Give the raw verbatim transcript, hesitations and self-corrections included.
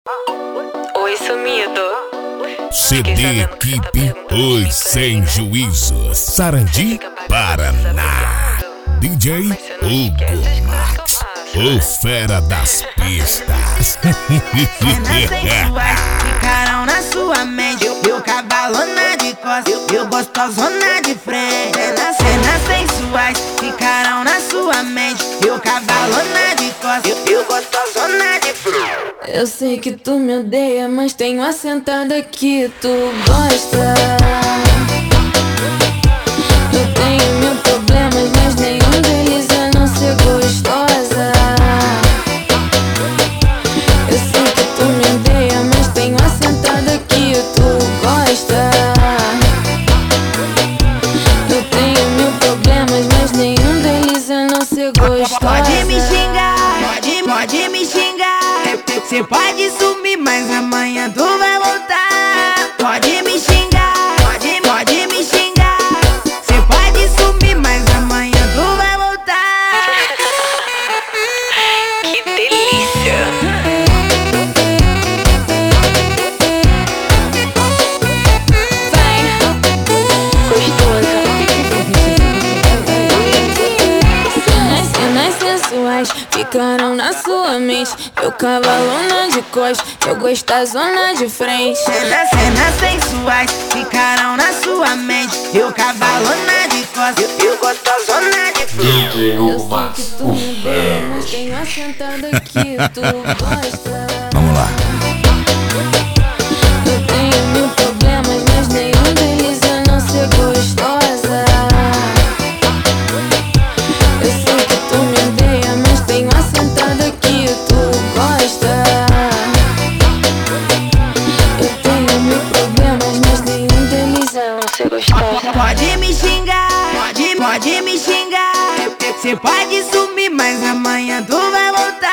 Oi, sumido. C D Equipe Os Sem Juízo, Sarandi, Paraná. D J Hugo Max, o fera das pistas. Cenas sensuais ficaram na sua mente. Eu cavalona de costas, eu gostosona de frente. Cenas, cenas sensuais ficaram na sua mente. Eu cavalona de costas, eu gostosona de frente. Eu sei que tu me odeia, mas tenho assentada que tu gosta. Eu tenho mil problemas, mas nenhum deles é não ser gostosa. Eu sei que tu me odeia, mas tenho assentada que tu gosta. Eu tenho mil problemas, mas nenhum deles é não ser gostosa. Pode me xingar, pode, pode me xingar. Cê pode sumir, mas amanhã tu vai voltar. Pode me xingar, pode, pode me xingar. Cê pode sumir, mas amanhã tu vai voltar. Que delícia! Vai, gostosa. As cenas sensuais ficaram na sua mente. Eu cavalona de costas, eu gostosona de frente. Cenas, cenas sensuais ficaram na sua mente. Eu cavalona de costas, eu gostosona de frente. D J Eu Hugo Max, sei que tu o me odeia, fera. mas tenho assentada que tu gosta. Vamos lá. Eu tenho mil problemas, mas nenhum deles é não ser gostosa. Eu sei que tu me odeia, mas tenho assentada que tu gosta. Eu tenho mil problemas, mas nenhum deles é não ser gostosa. Pode me xingar, pode, pode me xingar. Cê pode sumir, mas amanhã tu vai voltar.